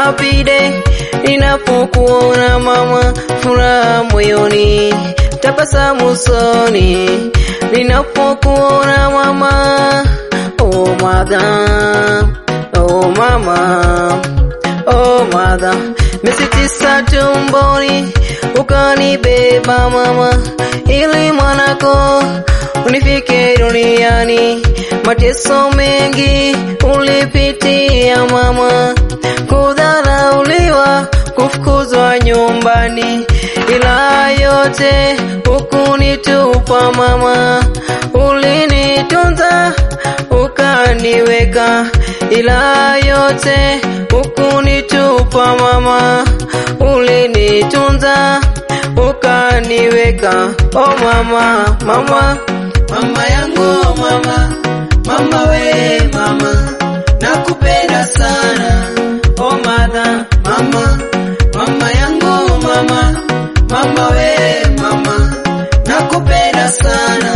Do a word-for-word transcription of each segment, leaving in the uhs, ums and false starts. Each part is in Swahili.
happy day ninapokuona mama, furaha moyoni, tabasamu usoni ninapokuona mama. Oh mother, oh mama, oh mother, miezi tisa tumboni ukanibeba mama, ili mwanako unifike duniani. Mateso mengi ulipitia mama, kudharauliwa, kufukuzwa nyumbani, ila yote hukunitupa mama. Ulinitunza ukaniweka, ila yote hukunitupa mama. Ulinitunza ukaniweka, oh mama, mama, mama yangu mama, mama we mama, nakupenda sana. Oh mother, mama, mama yangu mama, mama we mama, nakupenda sana.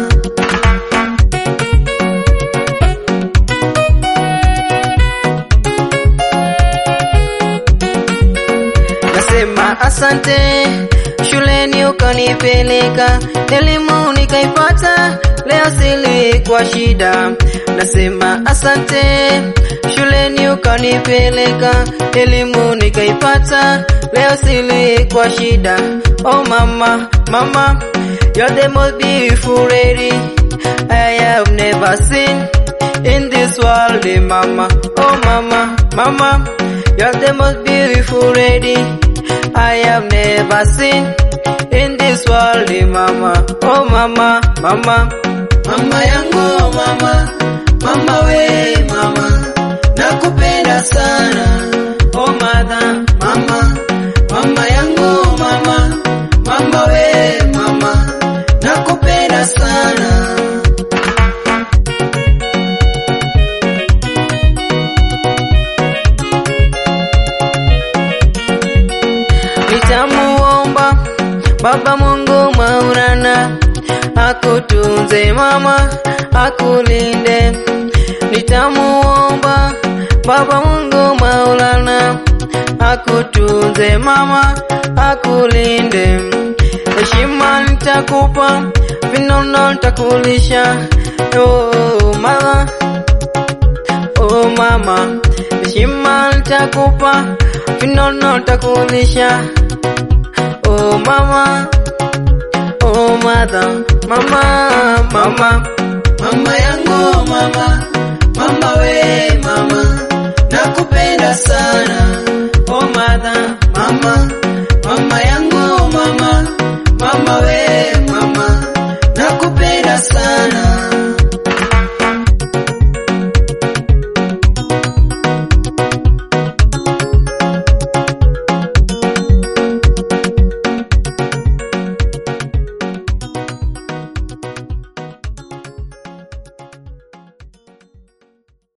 Nasema asante, shuleni ukanipeleka, elimu nikaipata, leo sili kwa shida. Nasema asante, shuleni ukanipeleka, elimu nikaipata, leo sili kwa shida. Oh mama, mama, you're the most beautiful lady I have never seen in this world, mama. Oh mama, mama, you're the most beautiful lady I have never seen in this world, mama. Oh mama, mama, mama yangu mama, mama we mama, nakupenda sana. Oh mother, mama, mama yangu mama, mama we mama, nakupenda sana. Nitamuomba Baba Mungu Maulana akutunze mama, akulinde. Nitamuomba Baba Mungu Maulana akutunze mama, akulinde. Heshima nitakupa, vinono nitakulisha. Oh mama, oh mama, heshima nitakupa, vinono nitakulisha. Oh mama, oh mother, mama, mama, mama yangu mama, mama we mama, naku